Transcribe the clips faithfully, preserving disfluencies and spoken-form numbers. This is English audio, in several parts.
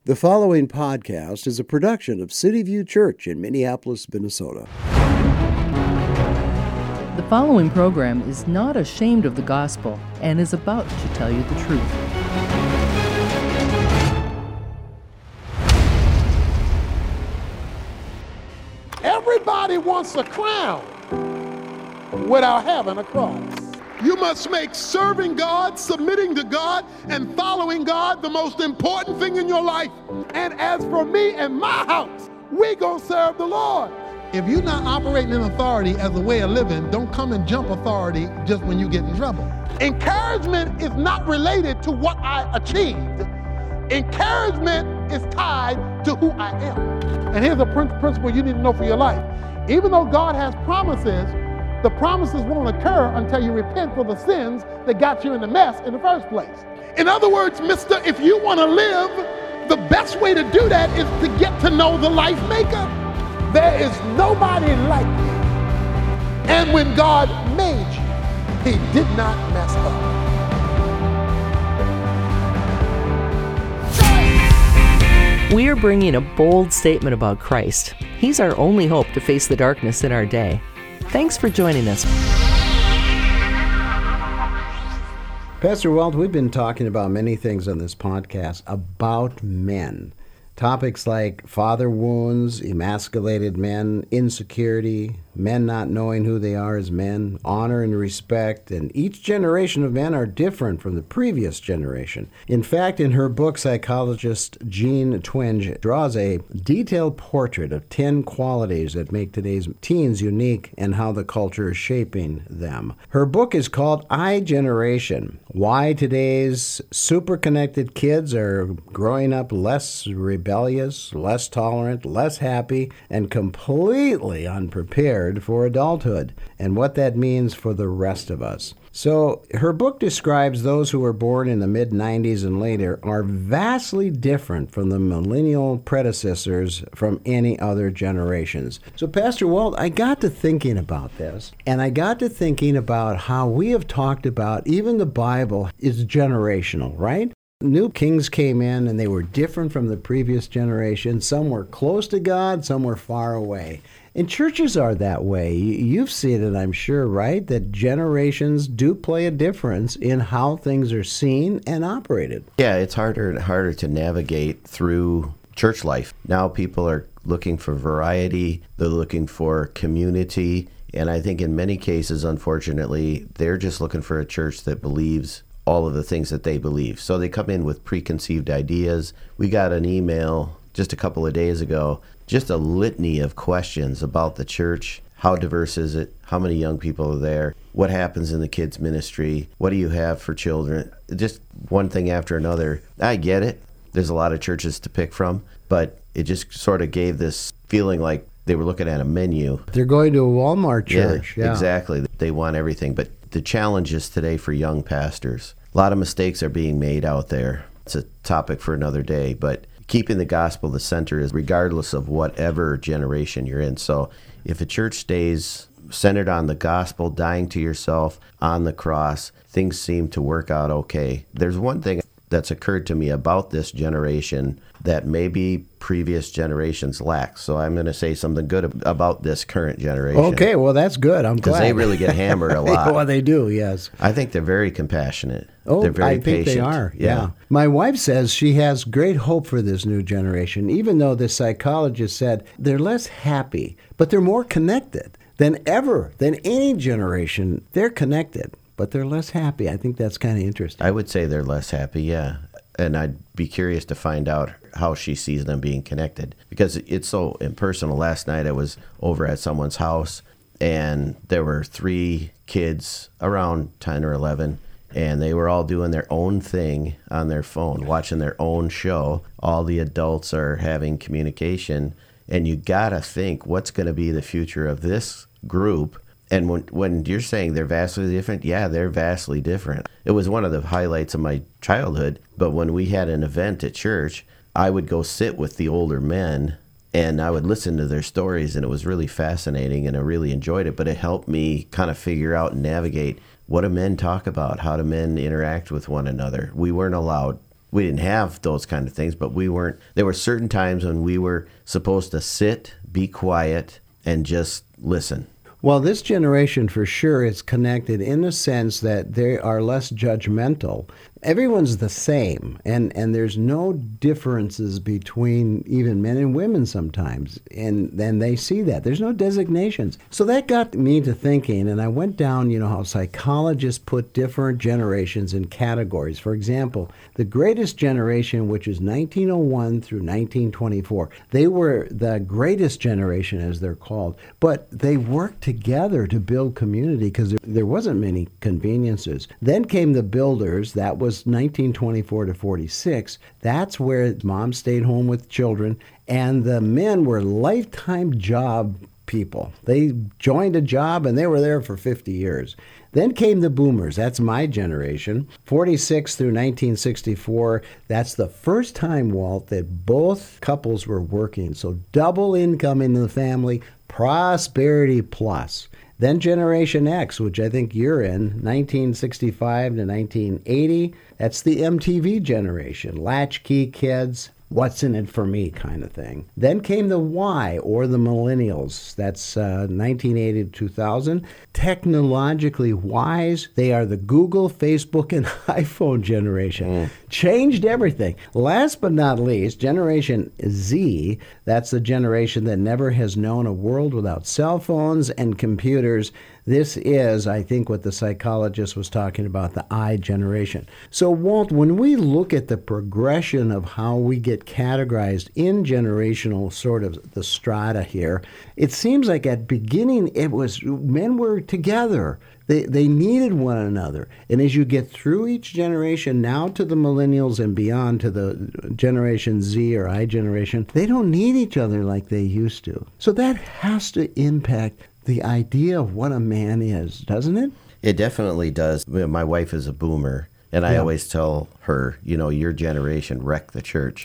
The following podcast is a production of City View Church in Minneapolis, Minnesota. The following program is not ashamed of the gospel and is about to tell you the truth. Everybody wants a crown without having a cross. You must make serving God, submitting to God, and following God the most important thing in your life. And as for me and my house, we gonna serve the Lord. If you're not operating in authority as a way of living, don't come and jump authority just when you get in trouble. Encouragement is not related to what I achieved. Encouragement is tied to who I am. And here's a principle you need to know for your life. Even though God has promises, the promises won't occur until you repent for the sins that got you in the mess in the first place. In other words, mister, if you want to live, the best way to do that is to get to know the life maker. There is nobody like you. And when God made you, he did not mess up. We are bringing a bold statement about Christ. He's our only hope to face the darkness in our day. Thanks for joining us. Pastor Walt, we've been talking about many things on this podcast about men. Topics like father wounds, emasculated men, insecurity, men not knowing who they are as men, honor and respect, and each generation of men are different from the previous generation. In fact, in her book, psychologist Jean Twenge draws a detailed portrait of ten qualities that make today's teens unique and how the culture is shaping them. Her book is called I Generation: Why Today's Super-Connected Kids Are Growing Up Less Rebellious, Less Tolerant, Less Happy, and Completely Unprepared for Adulthood, and what that means for the rest of us. So her book describes those who were born in the mid nineties and later are vastly different from the millennial predecessors from any other generations. So Pastor Walt, I got to thinking about this, and I got to thinking about how we have talked about even the Bible is generational, right? New kings came in and they were different from the previous generation. Some were close to God, some were far away. And churches are that way. You've seen it, I'm sure, right? That generations do play a difference in how things are seen and operated. Yeah, it's harder and harder to navigate through church life. Now people are looking for variety, they're looking for community, and I think in many cases, unfortunately, they're just looking for a church that believes all of the things that they believe. So they come in with preconceived ideas. We got an email just a couple of days ago, just a litany of questions about the church. How diverse is it? How many young people are there? What happens in the kids' ministry? What do you have for children? Just one thing after another. I get it. There's a lot of churches to pick from, but it just sort of gave this feeling like they were looking at a menu. They're going to a Walmart church. Yeah, yeah. Exactly. They want everything. But the challenge is today for young pastors. A lot of mistakes are being made out there. It's a topic for another day, but keeping the gospel the center is regardless of whatever generation you're in. So if a church stays centered on the gospel, dying to yourself on the cross, things seem to work out okay. There's one thing that's occurred to me about this generation that maybe previous generations lack. So I'm going to say something good about this current generation. Okay, well, that's good. I'm glad. Because they really get hammered a lot. Well, they do, yes. I think they're very compassionate. Oh, they're very I think patient. they are, yeah. yeah. My wife says she has great hope for this new generation, even though the psychologist said they're less happy, but they're more connected than ever, than any generation. They're connected, but they're less happy. I think that's kind of interesting. I would say they're less happy, yeah. And I'd be curious to find out how she sees them being connected, because it's so impersonal. Last night I was over at someone's house, and there were three kids around ten or eleven, and they were all doing their own thing on their phone, watching their own show. All the adults are having communication, and you gotta think, what's going to be the future of this group? And when when you're saying they're vastly different, yeah, they're vastly different. It was one of the highlights of my childhood, but when we had an event at church, I would go sit with the older men, and I would listen to their stories, and it was really fascinating, and I really enjoyed it, but it helped me kind of figure out and navigate, what do men talk about? How do men interact with one another? We weren't allowed we didn't have those kind of things, but we weren't, there were certain times when we were supposed to sit, be quiet, and just listen. Well, this generation for sure is connected in the sense that they are less judgmental. Everyone's the same, and, and there's no differences between even men and women sometimes, and then they see that. There's no designations. So that got me to thinking, and I went down, you know, how psychologists put different generations in categories. For example, the greatest generation, which is nineteen oh one through nineteen twenty-four, they were the greatest generation, as they're called, but they worked together to build community because there, there wasn't many conveniences. Then came the builders. That was nineteen twenty-four to forty-six. That's where mom stayed home with children, and the men were lifetime job people. They joined a job and they were there for fifty years. Then came the boomers. That's my generation. forty-six through nineteen sixty-four. That's the first time, Walt, that both couples were working. So double income in the family, prosperity plus. Then Generation X, which I think you're in, nineteen sixty-five to nineteen eighty. That's the M T V generation. Latchkey kids, what's in it for me kind of thing. Then came the Y, or the millennials. That's uh, nineteen eighty to two thousand. Technologically wise, they are the Google, Facebook, and iPhone generation. Mm. Changed everything. Last but not least, Generation Z. That's the generation that never has known a world without cell phones and computers. This is, I think, what the psychologist was talking about, the I generation. So, Walt, when we look at the progression of how we get categorized in generational sort of the strata here, it seems like at beginning it was men were together. They they needed one another. And as you get through each generation, now to the millennials and beyond to the Generation Z or I generation, they don't need each other like they used to. So that has to impact the idea of what a man is, doesn't it? It definitely does. My wife is a boomer, and I yeah. always tell her, you know, your generation wrecked the church.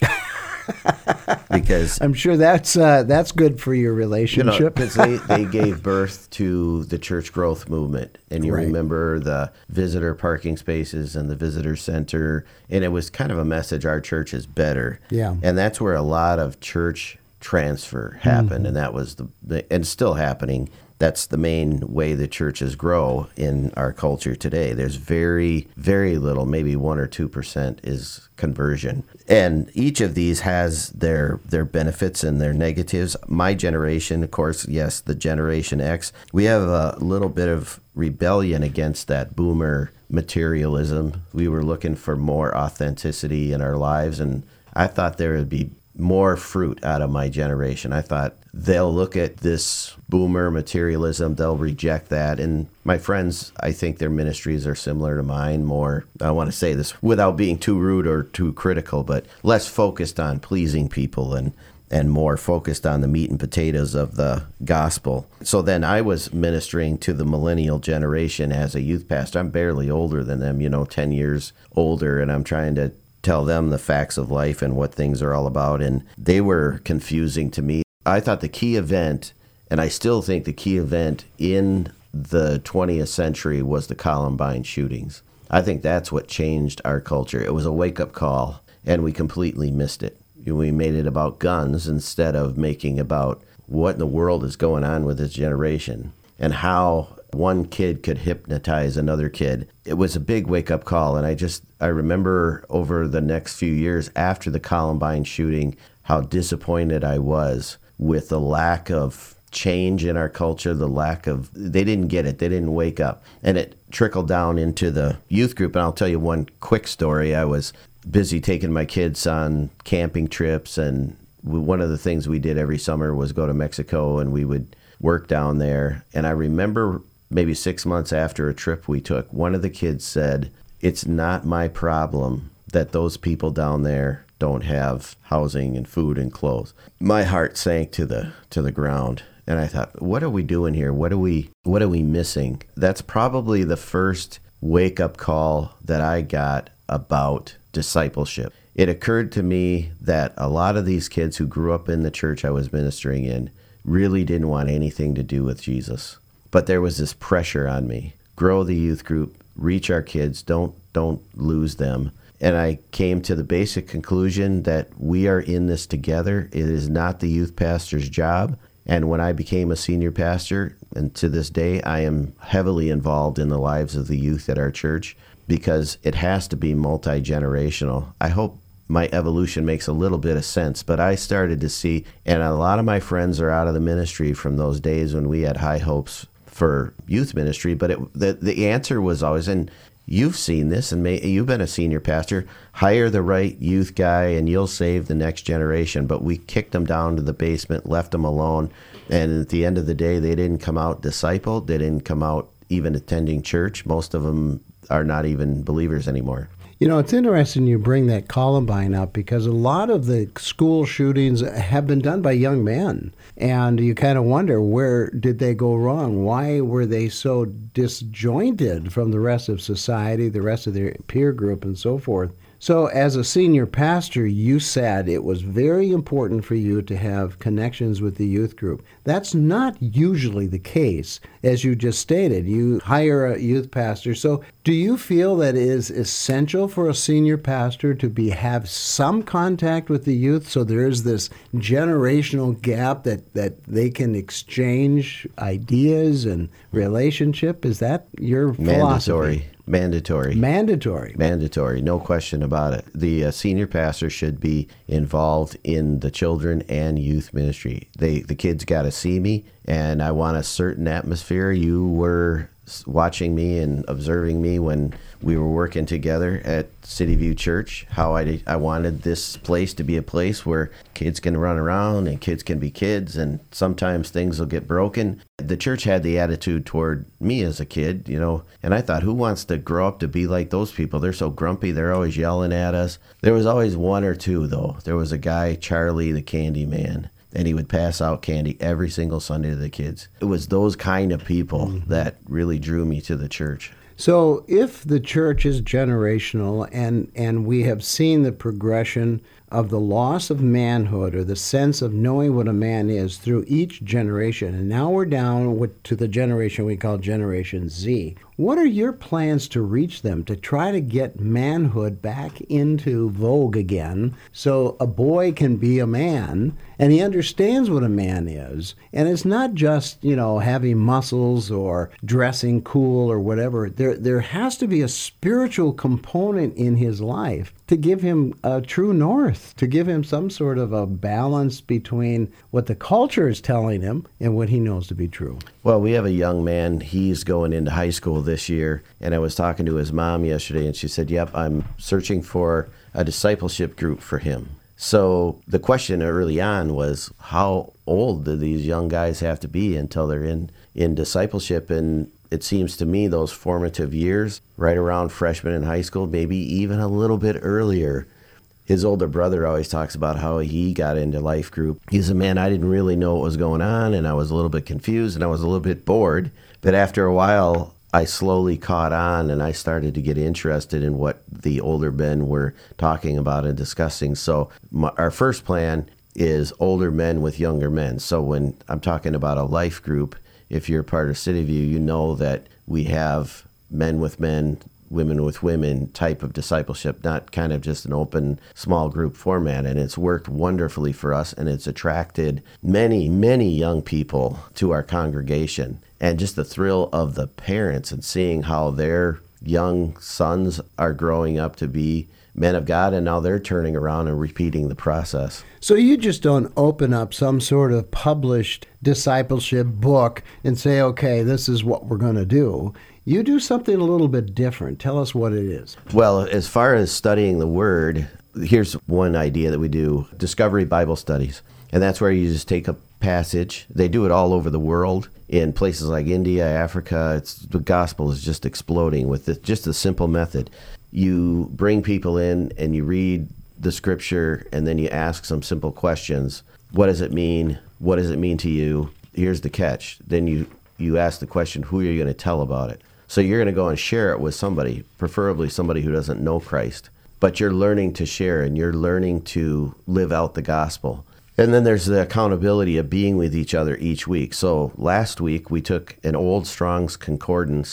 Because I'm sure that's uh, that's good for your relationship. Because you know, they, they gave birth to the church growth movement. And you right. remember the visitor parking spaces and the visitor center. And it was kind of a message, our church is better. Yeah. And that's where a lot of church transfer happened. Mm-hmm. And that was the, the and still happening. That's the main way the churches grow in our culture today. There's very, very little, maybe one or two percent is conversion. And each of these has their their benefits and their negatives. My generation, of course, yes, the Generation X, we have a little bit of rebellion against that boomer materialism. We were looking for more authenticity in our lives, and I thought there would be more fruit out of my generation. I thought they'll look at this boomer materialism, they'll reject that. And my friends, I think their ministries are similar to mine, more, I want to say this without being too rude or too critical, but less focused on pleasing people and and more focused on the meat and potatoes of the gospel. So then I was ministering to the millennial generation as a youth pastor. I'm barely older than them, you know, ten years older, and I'm trying to tell them the facts of life and what things are all about. And they were confusing to me. I thought the key event, and I still think the key event in the twentieth century was the Columbine shootings. I think that's what changed our culture. It was a wake-up call, and we completely missed it. We made it about guns instead of making about what in the world is going on with this generation and how one kid could hypnotize another kid. It was a big wake-up call, and I just, I remember over the next few years after the Columbine shooting, how disappointed I was with the lack of change in our culture, the lack of, they didn't get it, they didn't wake up. And it trickled down into the youth group, and I'll tell you one quick story. I was busy taking my kids on camping trips, and one of the things we did every summer was go to Mexico, and we would work down there. And I remember maybe six months after a trip we took, one of the kids said, "It's not my problem that those people down there don't have housing and food and clothes." My heart sank to the to the ground, and I thought, what are we doing here? What are we what are we missing? That's probably the first wake-up call that I got about discipleship. It occurred to me that a lot of these kids who grew up in the church I was ministering in really didn't want anything to do with Jesus. But there was this pressure on me. Grow the youth group, reach our kids, don't don't lose them. And I came to the basic conclusion that we are in this together. It is not the youth pastor's job. And when I became a senior pastor, and to this day, I am heavily involved in the lives of the youth at our church because it has to be multi-generational. I hope my evolution makes a little bit of sense, but I started to see, and a lot of my friends are out of the ministry from those days when we had high hopes for youth ministry, but it, the, the answer was always, and you've seen this, and may, you've been a senior pastor, hire the right youth guy and you'll save the next generation. But we kicked them down to the basement, left them alone, and at the end of the day, they didn't come out discipled. They didn't come out even attending church. Most of them are not even believers anymore. You know, it's interesting you bring that Columbine up because a lot of the school shootings have been done by young men. And you kind of wonder, where did they go wrong? Why were they so disjointed from the rest of society, the rest of their peer group, and so forth? So as a senior pastor, you said it was very important for you to have connections with the youth group. That's not usually the case, as you just stated. You hire a youth pastor. So do you feel that it is essential for a senior pastor to be have some contact with the youth so there is this generational gap that, that they can exchange ideas and relationship? Is that your philosophy? Mandatory. Mandatory. Mandatory. Mandatory, no question about it. The uh, senior pastor should be involved in the children and youth ministry. They, the kids got to see me, and I want a certain atmosphere. You were watching me and observing me when we were working together at City View Church, how I, I wanted this place to be a place where kids can run around and kids can be kids, and sometimes things will get broken. The church had the attitude toward me as a kid, you know, and I thought, who wants to grow up to be like those people? They're so grumpy. They're always yelling at us. There was always one or two, though. There was a guy, Charlie the Candy Man, and he would pass out candy every single Sunday to the kids. It was those kind of people mm-hmm. that really drew me to the church. So if the church is generational, and, and we have seen the progression of the loss of manhood, or the sense of knowing what a man is, through each generation, and now we're down with, to the generation we call Generation Z, what are your plans to reach them, to try to get manhood back into vogue again so a boy can be a man and he understands what a man is? And it's not just, you know, having muscles or dressing cool or whatever. There, there has to be a spiritual component in his life to give him a true north, to give him some sort of a balance between what the culture is telling him and what he knows to be true. Well, we have a young man, he's going into high school this year, and I was talking to his mom yesterday, and she said, yep, I'm searching for a discipleship group for him. So the question early on was, how old do these young guys have to be until they're in, in discipleship? And it seems to me those formative years, right around freshman in high school, maybe even a little bit earlier. His older brother always talks about how he got into life group. He said, man, I didn't really know what was going on, and I was a little bit confused, and I was a little bit bored. But after a while, I slowly caught on, and I started to get interested in what the older men were talking about and discussing. So my, our first plan is older men with younger men. So when I'm talking about a life group, if you're part of City View, you know that we have men with men, women with women type of discipleship, not kind of just an open small group format. And it's worked wonderfully for us, and it's attracted many, many young people to our congregation. And just the thrill of the parents and seeing how their young sons are growing up to be men of God, and now they're turning around and repeating the process. So you just don't open up some sort of published discipleship book and say, okay, this is what we're going to do. You do something a little bit different. Tell us what it is. Well, as far as studying the Word, here's one idea that we do, Discovery Bible Studies. And that's where you just take a passage. They do it all over the world in places like India, Africa. It's, the gospel is just exploding with this, just a simple method. You bring people in and you read the scripture, and then you ask some simple questions. What does it mean? What does it mean to you? Here's the catch. Then you, you ask the question, who are you going to tell about it? So you're going to go and share it with somebody, preferably somebody who doesn't know Christ. But you're learning to share, and you're learning to live out the gospel. And then there's the accountability of being with each other each week. So last week we took an old Strong's Concordance,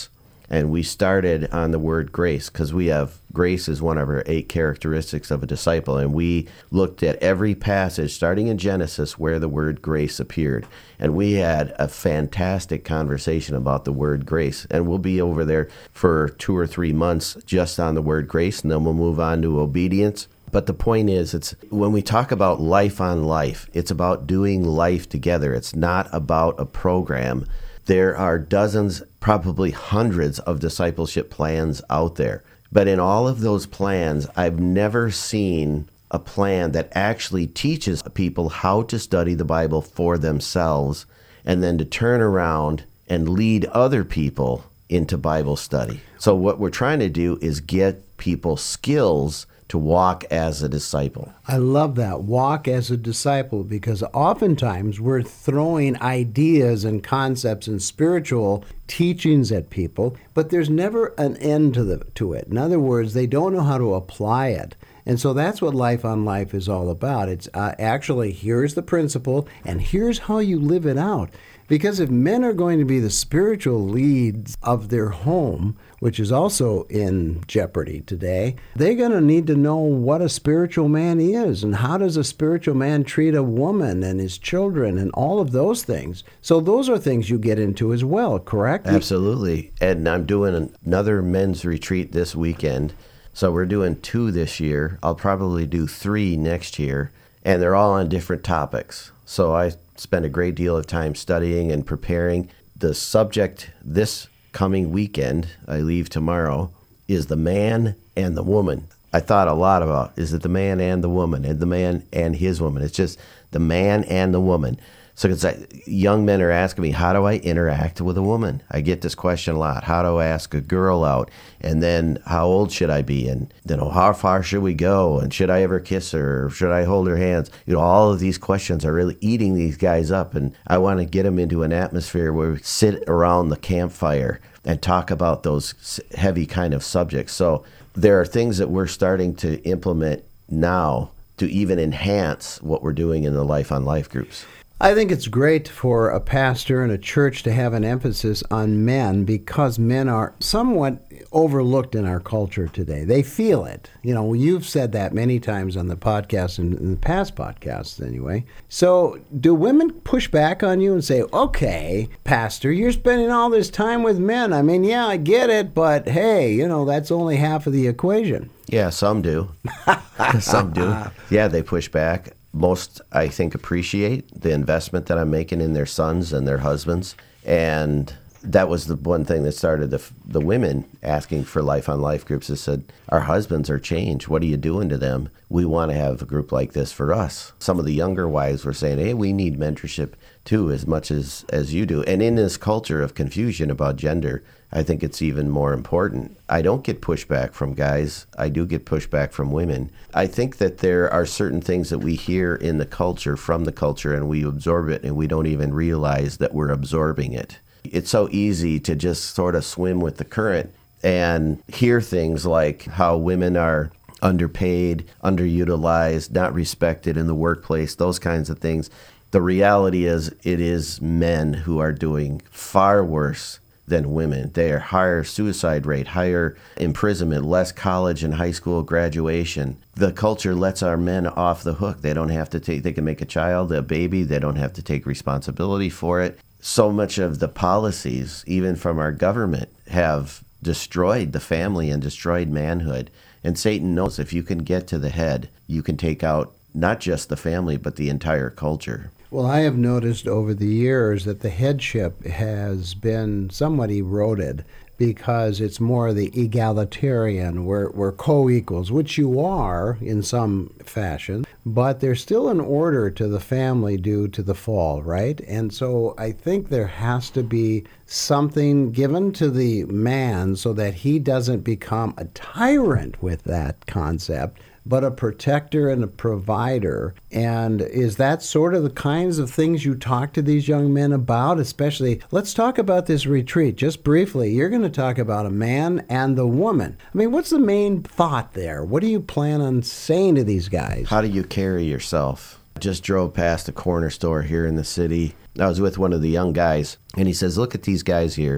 And we started on the word grace because we have grace is one of our eight characteristics of a disciple. And we looked at every passage starting in Genesis where the word grace appeared. And we had a fantastic conversation about the word grace. And we'll be over there for two or three months just on the word grace, and then we'll move on to obedience. But the point is, it's when we talk about life on life, it's about doing life together. It's not about a program. There are dozens, probably hundreds of discipleship plans out there. But in all of those plans, I've never seen a plan that actually teaches people how to study the Bible for themselves and then to turn around and lead other people into Bible study. So what we're trying to do is get people skills to walk as a disciple. I love that. Walk as a disciple, because oftentimes we're throwing ideas and concepts and spiritual teachings at people, but there's never an end to the to it. In other words, they don't know how to apply it. And so that's what Life on Life is all about. It's uh, actually, here's the principle, and here's how you live it out. Because if men are going to be the spiritual leads of their home, which is also in jeopardy today, they're going to need to know what a spiritual man is and how does a spiritual man treat a woman and his children and all of those things. So those are things you get into as well, correct? Absolutely. And I'm doing another men's retreat this weekend. So we're doing two this year. I'll probably do three next year. And they're all on different topics. So I spend a great deal of time studying and preparing. The subject this coming weekend, I leave tomorrow, is the man and the woman. I thought a lot about, is it the man and the woman, and the man and his woman? It's just the man and the woman. So it's like young men are asking me, how do I interact with a woman? I get this question a lot. How do I ask a girl out? And then how old should I be? And you know, how far should we go? And should I ever kiss her? Or should I hold her hands? You know, all of these questions are really eating these guys up. And I want to get them into an atmosphere where we sit around the campfire and talk about those heavy kind of subjects. So there are things that we're starting to implement now to even enhance what we're doing in the Life on Life groups. I think it's great for a pastor and a church to have an emphasis on men, because men are somewhat overlooked in our culture today. They feel it. You know, you've said that many times on the podcast and in the past podcasts anyway. So do women push back on you and say, okay, pastor, you're spending all this time with men. I mean, yeah, I get it, but hey, you know, that's only half of the equation. Yeah, some do. Some do. Yeah, they push back. Most, I think, appreciate the investment that I'm making in their sons and their husbands. And that was the one thing that started the the women asking for Life on Life groups. They said, our husbands are changed. What are you doing to them? We want to have a group like this for us. Some of the younger wives were saying, hey, we need mentorship too, as much as, as you do. And in this culture of confusion about gender, I think it's even more important. I don't get pushback from guys. I do get pushback from women. I think that there are certain things that we hear in the culture, from the culture, and we absorb it, and we don't even realize that we're absorbing it. It's so easy to just sort of swim with the current and hear things like how women are underpaid, underutilized, not respected in the workplace, those kinds of things. The reality is it is men who are doing far worse than women. They are higher suicide rate, higher imprisonment, less college and high school graduation. The culture lets our men off the hook. They don't have to take, they can make a child, a baby. They don't have to take responsibility for it. So much of the policies, even from our government, have destroyed the family and destroyed manhood. And Satan knows if you can get to the head, you can take out not just the family, but the entire culture. Well, I have noticed over the years that the headship has been somewhat eroded, because it's more the egalitarian, we're, we're co-equals, which you are in some fashion, but there's still an order to the family due to the fall, right? And so I think there has to be something given to the man so that he doesn't become a tyrant with that concept, but a protector and a provider. And is that sort of the kinds of things you talk to these young men about? Especially, let's talk about this retreat just briefly. You're going to talk about a man and the woman. I mean, what's the main thought there? What do you plan on saying to these guys? How do you carry yourself? I just drove past a corner store here in the city. I was with one of the young guys, and he says, look at these guys here.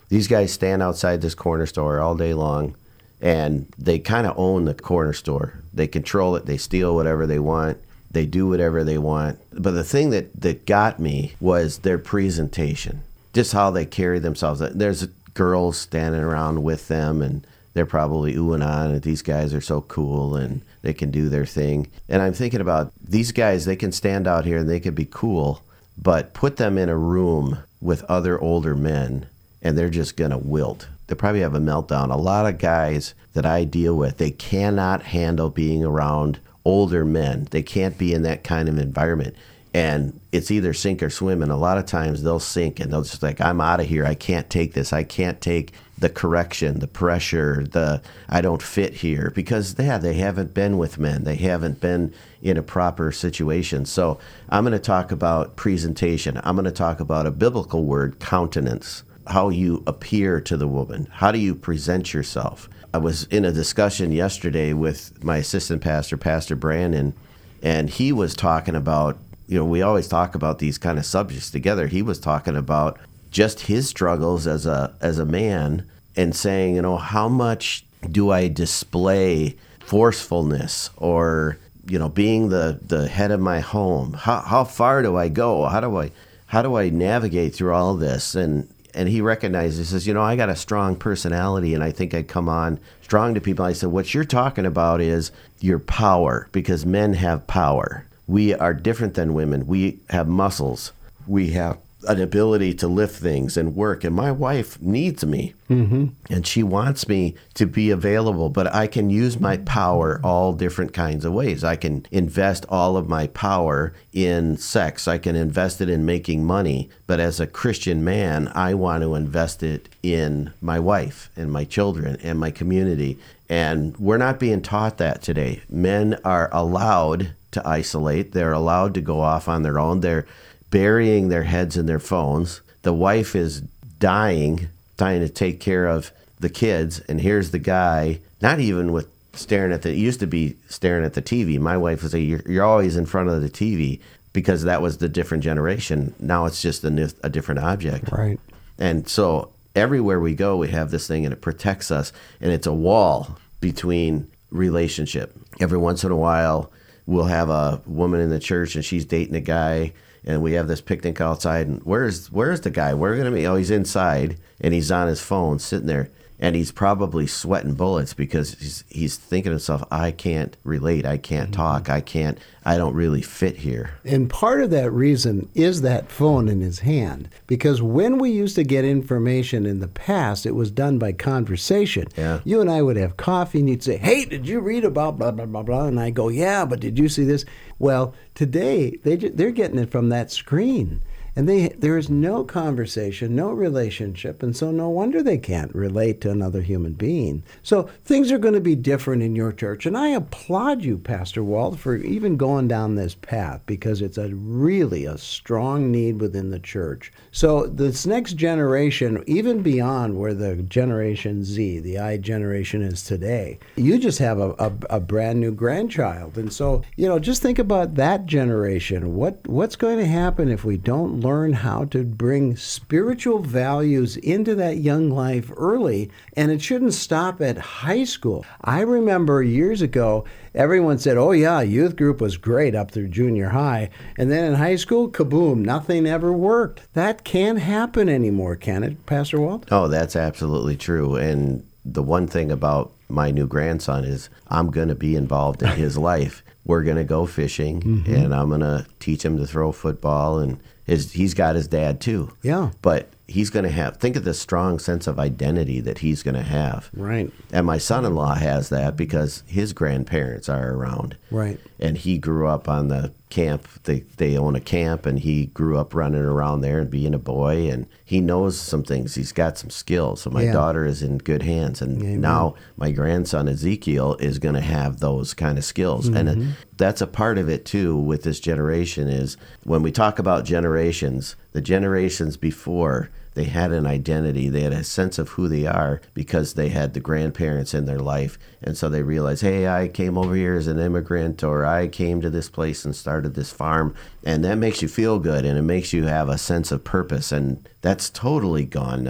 These guys stand outside this corner store all day long, and they kind of own the corner store. They control it. They steal whatever they want. They do whatever they want. But the thing that, that got me was their presentation, just how they carry themselves. There's girls standing around with them, and they're probably oohing on, and these guys are so cool, and they can do their thing. And I'm thinking about these guys, they can stand out here, and they can be cool, but put them in a room with other older men, and they're just going to wilt. They probably have a meltdown. A lot of guys that I deal with, they cannot handle being around older men. They can't be in that kind of environment. And it's either sink or swim. And a lot of times they'll sink and they'll just like, I'm out of here. I can't take this. I can't take the correction, the pressure, the I don't fit here. Because yeah, they haven't been with men. They haven't been in a proper situation. So I'm going to talk about presentation. I'm going to talk about a biblical word, countenance. How you appear to the woman. How do you present yourself? I was in a discussion yesterday with my assistant pastor, Pastor Brandon, and he was talking about, you know, we always talk about these kind of subjects together. He was talking about just his struggles as a as a man and saying, you know, how much do I display forcefulness or, you know, being the, the head of my home? How how far do I go? How do I how do I navigate through all of this? And And he recognizes, he says, you know, I got a strong personality, and I think I come on strong to people. I said, what you're talking about is your power, because men have power. We are different than women. We have muscles. We have an ability to lift things and work. And my wife needs me, mm-hmm. and she wants me to be available, but I can use my power all different kinds of ways. I can invest all of my power in sex. I can invest it in making money. But as a Christian man, I want to invest it in my wife and my children and my community. And we're not being taught that today. Men are allowed to isolate. They're allowed to go off on their own. They're burying their heads in their phones. The wife is dying, trying to take care of the kids. And here's the guy, not even with staring at the, it used to be staring at the T V. My wife would say, you're, you're always in front of the T V, because that was the different generation. Now it's just a, new, a different object. Right. And so everywhere we go, we have this thing, and it protects us. And it's a wall between relationship. Every once in a while, we'll have a woman in the church, and she's dating a guy, and we have this picnic outside, and where's where's the guy? Where are we going to be? Oh, he's inside, and he's on his phone sitting there, and he's probably sweating bullets because he's he's thinking to himself, I can't relate, I can't talk, I can't, I don't really fit here. And part of that reason is that phone in his hand, because when we used to get information in the past, it was done by conversation. Yeah. You and I would have coffee, and you'd say, hey, did you read about blah, blah, blah, blah? And I go, yeah, but did you see this? Well, today, they, they're getting it from that screen. And they, there is no conversation, no relationship, and so no wonder they can't relate to another human being. So things are going to be different in your church, and I applaud you, Pastor Walt, for even going down this path, because it's a really a strong need within the church. So this next generation, even beyond where the Generation Z, the I generation is today, you just have a, a, a brand new grandchild. And so, you know, just think about that generation. What What's going to happen if we don't learn how to bring spiritual values into that young life early? And it shouldn't stop at high school. I remember years ago, everyone said, oh yeah, youth group was great up through junior high. And then in high school, kaboom, nothing ever worked. That can't happen anymore, can it, Pastor Walt? Oh, that's absolutely true. And the one thing about my new grandson is I'm going to be involved in his life. We're going to go fishing, mm-hmm. and I'm going to teach him to throw football, and his, he's got his dad too. Yeah. But he's going to have, think of the strong sense of identity that he's going to have. Right. And my son-in-law has that because his grandparents are around. Right. And he grew up on the camp. They they own a camp, and he grew up running around there and being a boy, and he knows some things. He's got some skills. So my yeah. daughter is in good hands. And Amen. Now my grandson Ezekiel is going to have those kind of skills. Mm-hmm. And that's a part of it too with this generation is when we talk about generations, the generations before, they had an identity. They had a sense of who they are because they had the grandparents in their life. And so they realized, hey, I came over here as an immigrant, or I came to this place and started this farm. And that makes you feel good, and it makes you have a sense of purpose. And that's totally gone now.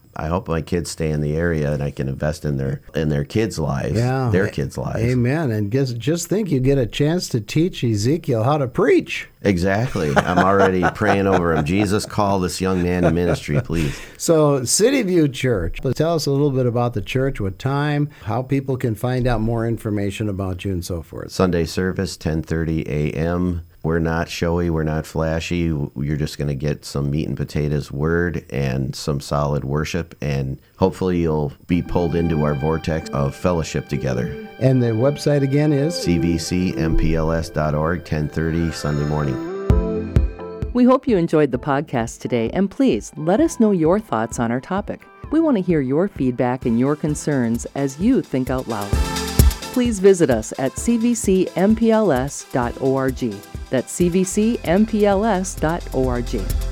I hope my kids stay in the area and I can invest in their in their kids' lives, Yeah. their kids' lives. Amen. And just, just think you get a chance to teach Ezekiel how to preach. Exactly. I'm already praying over him. Jesus, call this young man to ministry, please. So, City View Church, tell us a little bit about the church, what time, how people can find out more information about you and so forth. Sunday service, ten thirty a.m. We're not showy, we're not flashy. You're just going to get some meat and potatoes word and some solid worship, and hopefully you'll be pulled into our vortex of fellowship together. And the website again is? C V C M P L S dot org, ten thirty Sunday morning. We hope you enjoyed the podcast today, and please let us know your thoughts on our topic. We want to hear your feedback and your concerns as you think out loud. Please visit us at C V C M P L S dot org. That's C V C M P L S dot org.